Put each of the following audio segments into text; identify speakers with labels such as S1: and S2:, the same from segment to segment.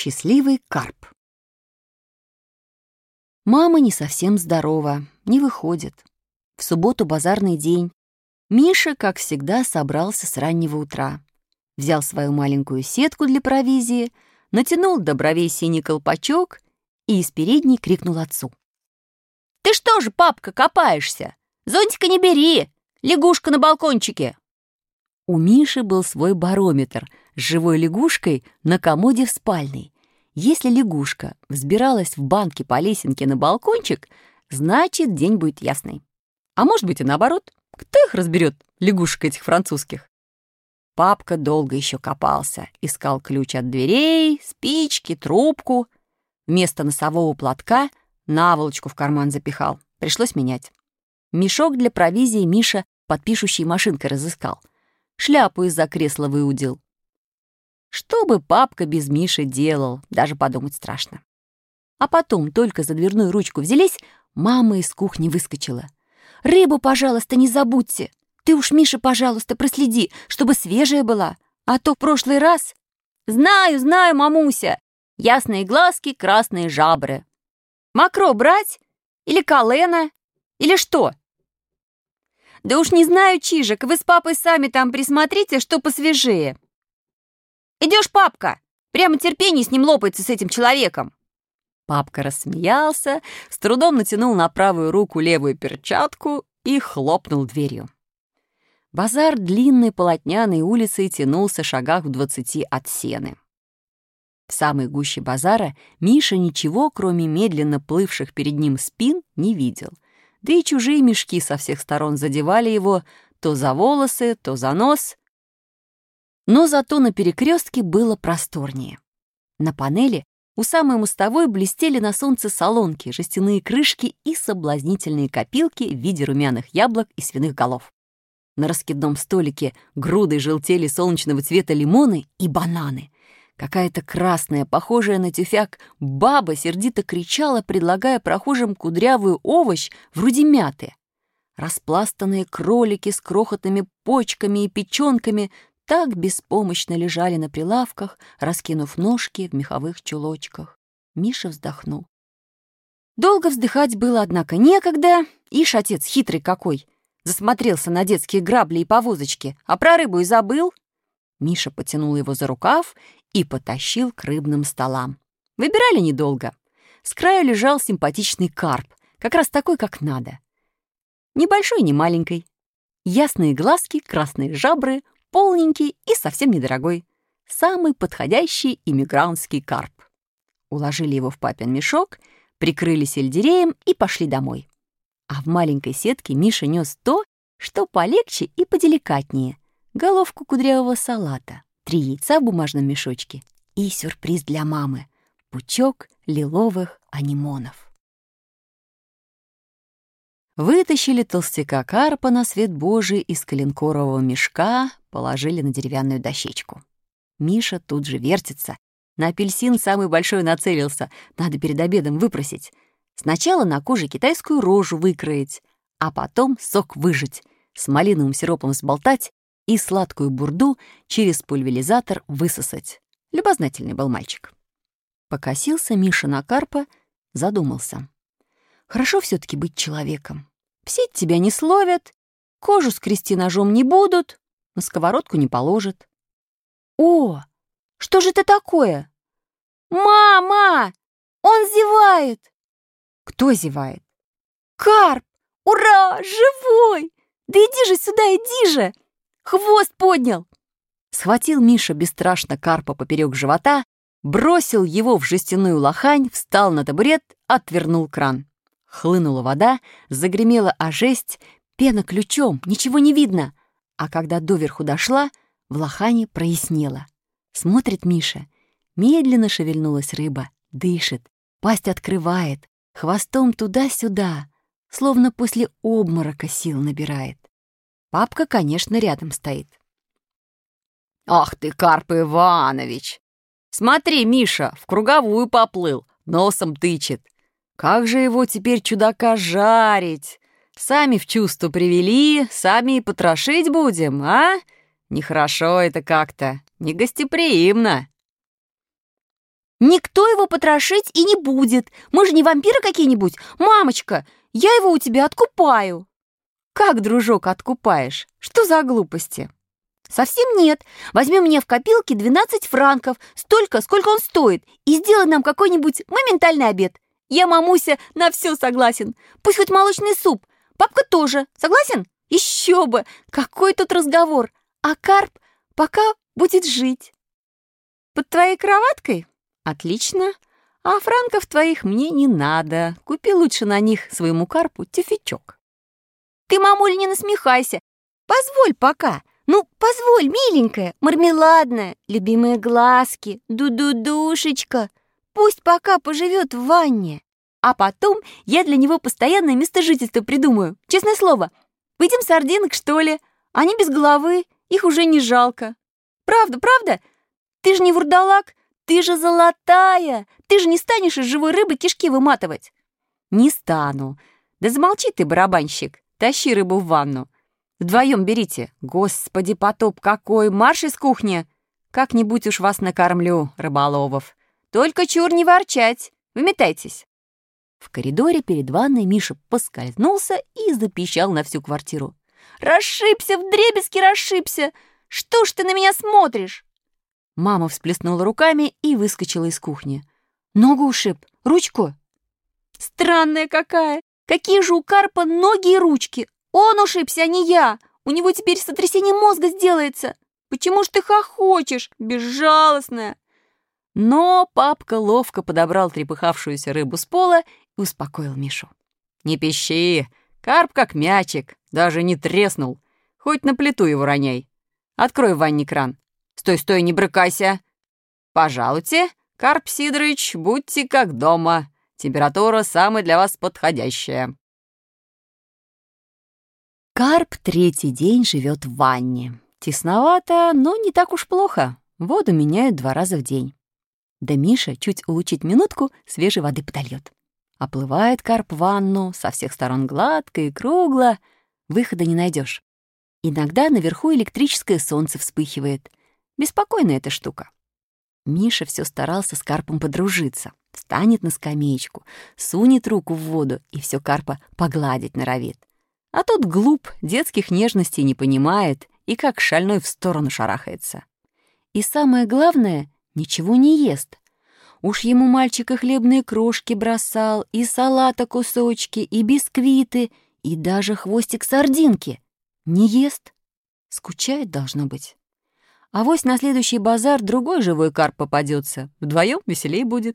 S1: Счастливый карп. Мама не совсем здорова, не выходит. В субботу базарный день. Миша, как всегда, собрался с раннего утра. Взял свою маленькую сетку для провизии, натянул до бровей синий колпачок и из передней крикнул отцу: «Ты что же, папка, копаешься? Зонтика не бери! Лягушка на балкончике!» У Миши был свой барометр с живой лягушкой на комоде в спальной. Если лягушка взбиралась в банке по лесенке на балкончик, значит, день будет ясный. А может быть и наоборот. Кто их разберет, лягушек этих французских? Папка долго еще копался, искал ключ от дверей, спички, трубку. Вместо носового платка наволочку в карман запихал. Пришлось менять. Мешок для провизии Миша под пишущей машинкой разыскал. Шляпу из-за кресла выудил. Что бы папка без Миши делал, даже подумать страшно. А потом только за дверную ручку взялись, мама из кухни выскочила. «Рыбу, пожалуйста, не забудьте. Ты уж, Миша, пожалуйста, проследи, чтобы свежая была. А то в прошлый раз...» «Знаю, знаю, мамуся. Ясные глазки, красные жабры. Макро брать? Или колено? Или что?» «Да уж не знаю, Чижик, вы с папой сами там присмотрите, что посвежее. Идешь, папка? Прямо терпение с ним лопается, с этим человеком». Папка рассмеялся, с трудом натянул на правую руку левую перчатку и хлопнул дверью. Базар длинной полотняной улицей тянулся шагах в 20 от сены. В самой гуще базара Миша ничего, кроме медленно плывших перед ним спин, не видел. Да и чужие мешки со всех сторон задевали его то за волосы, то за нос. Но зато на перекрестке было просторнее. На панели у самой мостовой блестели на солнце солонки, жестяные крышки и соблазнительные копилки в виде румяных яблок и свиных голов. На раскидном столике грудой желтели солнечного цвета лимоны и бананы. Какая-то красная, похожая на тюфяк, баба сердито кричала, предлагая прохожим кудрявый овощ вроде мяты. Распластанные кролики с крохотными почками и печенками так беспомощно лежали на прилавках, раскинув ножки в меховых чулочках. Миша вздохнул. Долго вздыхать было, однако, некогда. Ишь, отец хитрый какой! Засмотрелся на детские грабли и повозочки, а про рыбу и забыл. Миша потянул его за рукав и потащил к рыбным столам. Выбирали недолго. С краю лежал симпатичный карп, как раз такой, как надо. Небольшой, не маленький. Ясные глазки, красные жабры, полненький и совсем недорогой. Самый подходящий иммигрантский карп. Уложили его в папин мешок, прикрыли сельдереем и пошли домой. А в маленькой сетке Миша нес то, что полегче и поделикатнее. Головку кудрявого салата, 3 яйца в бумажном мешочке и сюрприз для мамы — пучок лиловых анимонов. Вытащили толстяка карпа на свет Божий из коленкорового мешка, положили на деревянную дощечку. Миша тут же вертится. На апельсин самый большой нацелился, надо перед обедом выпросить. Сначала на коже китайскую рожу выкроить, а потом сок выжать, с малиновым сиропом взболтать и сладкую бурду через пульверизатор высосать. Любознательный был мальчик. Покосился Миша на карпа, задумался. Хорошо все-таки быть человеком. В сеть тебя не словят, кожу скрести ножом не будут, на сковородку не положат. О, что же это такое? Мама, он зевает. Кто зевает? Карп! Ура! Живой! Да иди же сюда, иди же! Хвост поднял! Схватил Миша бесстрашно карпа поперек живота, бросил его в жестяную лохань, встал на табурет, отвернул кран. Хлынула вода, загремела о жесть, пена ключом, ничего не видно. А когда доверху дошла, в лохане прояснело. Смотрит Миша. Медленно шевельнулась рыба, дышит, пасть открывает, хвостом туда-сюда, словно после обморока сил набирает. Папка, конечно, рядом стоит. «Ах ты, Карп Иванович! Смотри, Миша, в круговую поплыл, носом тычет. Как же его теперь, чудака, жарить? Сами в чувство привели, сами и потрошить будем, а? Нехорошо это как-то, негостеприимно». Никто его потрошить и не будет. Мы же не вампиры какие-нибудь. Мамочка, я его у тебя откупаю. Как, дружок, откупаешь? Что за глупости? Совсем нет. Возьми мне в копилке 12 франков, столько, сколько он стоит, и сделай нам какой-нибудь моментальный обед. Я, мамуся, на все согласен. Пусть хоть молочный суп. Папка тоже. Согласен? Еще бы! Какой тут разговор. А карп пока будет жить. Под твоей кроваткой? Отлично. А франков твоих мне не надо. Купи лучше на них своему карпу тюфячок. Ты, мамуль, не насмехайся. Позволь пока. Ну, позволь, миленькая, мармеладная, любимые глазки, ду-ду-душечка. Пусть пока поживет в ванне. А потом я для него постоянное место жительства придумаю. Честное слово. Выйдем сардинок, что ли? Они без головы, их уже не жалко. Правда, правда? Ты же не вурдалак, ты же золотая. Ты же не станешь из живой рыбы кишки выматывать. Не стану. Да замолчи ты, барабанщик. Тащи рыбу в ванну. Вдвоем берите. Господи, потоп какой! Марш из кухни! Как-нибудь уж вас накормлю, рыболовов. Только чур не ворчать. Выметайтесь. В коридоре перед ванной Миша поскользнулся и запищал на всю квартиру. «Расшибся, вдребезги расшибся! Что ж ты на меня смотришь?» Мама всплеснула руками и выскочила из кухни. «Ногу ушиб? Ручку?» «Странная какая! Какие же у карпа ноги и ручки! Он ушибся, а не я! У него теперь сотрясение мозга сделается! Почему ж ты хохочешь, безжалостная?» Но папка ловко подобрал трепыхавшуюся рыбу с пола и успокоил Мишу. «Не пищи! Карп как мячик, даже не треснул. Хоть на плиту его роняй. Открой в ванне кран. Стой, стой, не брыкайся. Пожалуйте, Карп Сидорович, будьте как дома. Температура самая для вас подходящая». Карп третий день живет в ванне. Тесновато, но не так уж плохо. Воду меняют 2 раза в день. Да Миша чуть улучит минутку, свежей воды подольет. Оплывает карп в ванну, со всех сторон гладко и кругло. Выхода не найдешь. Иногда наверху электрическое солнце вспыхивает. Беспокойная эта штука. Миша все старался с карпом подружиться. Встанет на скамеечку, сунет руку в воду и все карпа погладить норовит. А тот глуп, детских нежностей не понимает и как шальной в сторону шарахается. И самое главное, ничего не ест. Уж ему мальчик и хлебные крошки бросал, и салата кусочки, и бисквиты, и даже хвостик сардинки. Не ест. Скучает, должно быть. Авось на следующий базар другой живой карп попадется. Вдвоем веселей будет.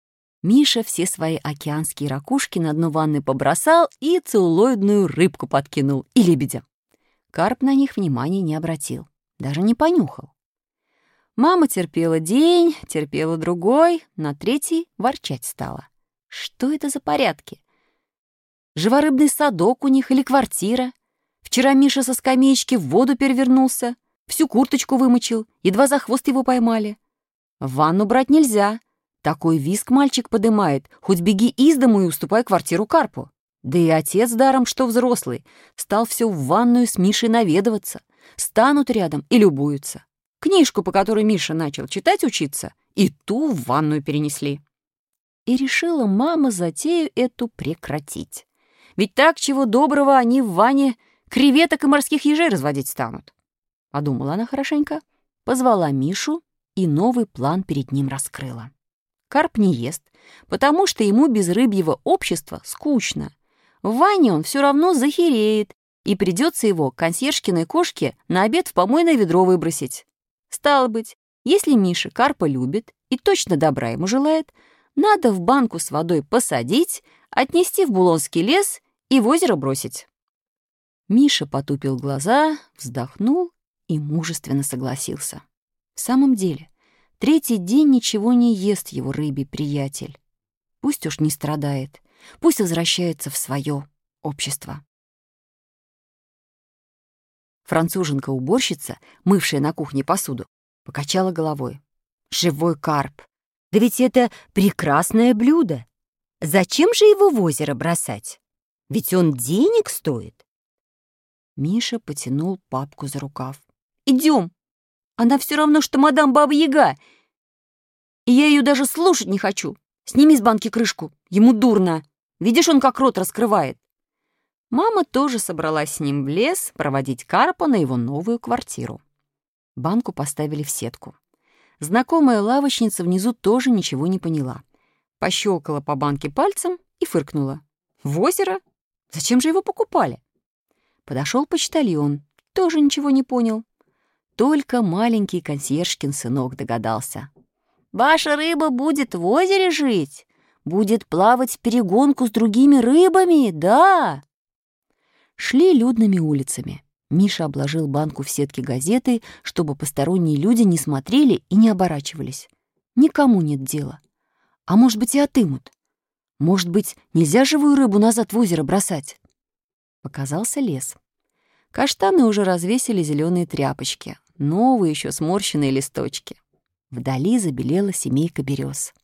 S1: Миша все свои океанские ракушки на дно ванны побросал и целлулоидную рыбку подкинул, и лебедя. Карп на них внимания не обратил, даже не понюхал. Мама терпела день, терпела другой, на третий ворчать стала. Что это за порядки? Живорыбный садок у них или квартира? Вчера Миша со скамеечки в воду перевернулся, всю курточку вымочил, едва за хвост его поймали. В ванну брать нельзя. Такой визг мальчик подымает, хоть беги из дому и уступай квартиру карпу. Да и отец даром, что взрослый, стал все в ванную с Мишей наведываться. Станут рядом и любуются. Книжку, по которой Миша начал читать, учиться, и ту в ванную перенесли. И решила мама затею эту прекратить. Ведь так, чего доброго, они в ванне креветок и морских ежей разводить станут. Подумала она хорошенько, позвала Мишу и новый план перед ним раскрыла. Карп не ест, потому что ему без рыбьего общества скучно. В ванне он все равно захереет, и придется его консьержкиной кошке на обед в помойное ведро выбросить. Стало быть, если Миша карпа любит и точно добра ему желает, надо в банку с водой посадить, отнести в Булонский лес и в озеро бросить. Миша потупил глаза, вздохнул и мужественно согласился. В самом деле, третий день ничего не ест его рыбий приятель. Пусть уж не страдает, пусть возвращается в свое общество. Француженка-уборщица, мывшая на кухне посуду, покачала головой. «Живой карп! Да ведь это прекрасное блюдо! Зачем же его в озеро бросать? Ведь он денег стоит!» Миша потянул папку за рукав. «Идем! Она все равно, что мадам Баба-Яга! И я ее даже слушать не хочу. Сними с банки крышку, ему дурно. Видишь, он как рот раскрывает». Мама тоже собралась с ним в лес проводить карпа на его новую квартиру. Банку поставили в сетку. Знакомая лавочница внизу тоже ничего не поняла. Пощелкала по банке пальцем и фыркнула. «В озеро? Зачем же его покупали?» Подошел почтальон, тоже ничего не понял. Только маленький консьержкин сынок догадался. «Ваша рыба будет в озере жить, будет плавать в перегонку с другими рыбами, да!» Шли людными улицами. Миша обложил банку в сетке газетой, чтобы посторонние люди не смотрели и не оборачивались. Никому нет дела. А может быть, и отымут. Может быть, нельзя живую рыбу назад в озеро бросать? Показался лес. Каштаны уже развесили зеленые тряпочки, новые еще сморщенные листочки. Вдали забелела семейка берез.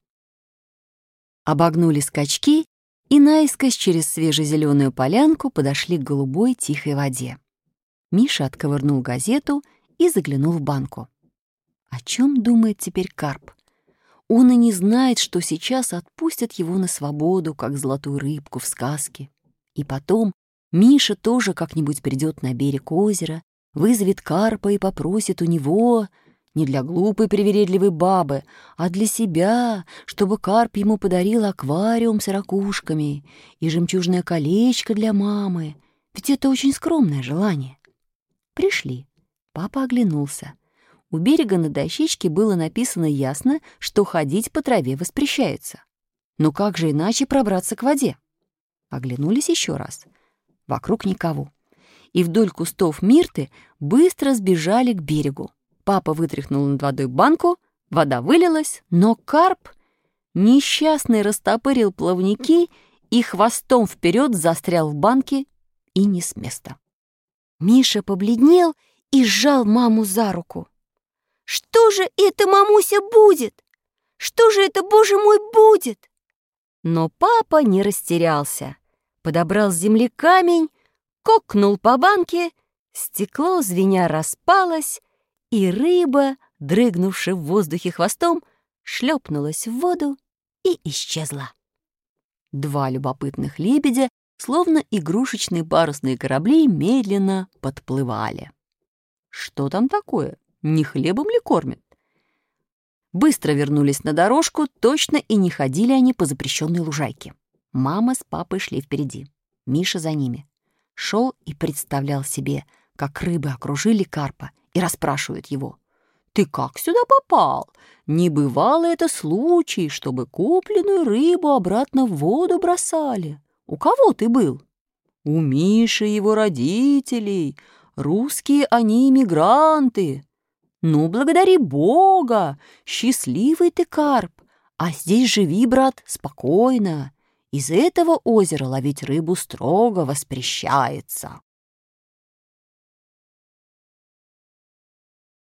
S1: Обогнули скачки и наискось через свежезеленую полянку подошли к голубой тихой воде. Миша отковырнул газету и заглянул в банку. О чем думает теперь карп? Он и не знает, что сейчас отпустят его на свободу, как золотую рыбку в сказке. И потом Миша тоже как-нибудь придет на берег озера, вызовет карпа и попросит у него, не для глупой привередливой бабы, а для себя, чтобы карп ему подарил аквариум с ракушками и жемчужное колечко для мамы. Ведь это очень скромное желание. Пришли. Папа оглянулся. У берега на дощечке было написано ясно, что ходить по траве воспрещается. Но как же иначе пробраться к воде? Оглянулись еще раз. Вокруг никого. И вдоль кустов мирты быстро сбежали к берегу. Папа вытряхнул над водой банку, вода вылилась, но карп несчастный растопырил плавники и хвостом вперед застрял в банке и не с места. Миша побледнел и сжал маму за руку. «Что же это, мамуся, будет? Что же это, боже мой, будет?» Но папа не растерялся. Подобрал с земли камень, кокнул по банке, стекло, звеня, распалось, и рыба, дрыгнувши в воздухе хвостом, шлепнулась в воду и исчезла. Два любопытных лебедя, словно игрушечные парусные корабли, медленно подплывали. Что там такое? Не хлебом ли кормят? Быстро вернулись на дорожку, точно и не ходили они по запрещенной лужайке. Мама с папой шли впереди, Миша за ними. Шел и представлял себе, как рыбы окружили карпа и расспрашивают его. «Ты как сюда попал? Не бывало это случай, чтобы купленную рыбу обратно в воду бросали. У кого ты был?» «У Миши и его родителей. Русские они иммигранты». «Ну, благодари Бога! Счастливый ты, карп! А здесь живи, брат, спокойно. Из этого озера ловить рыбу строго воспрещается».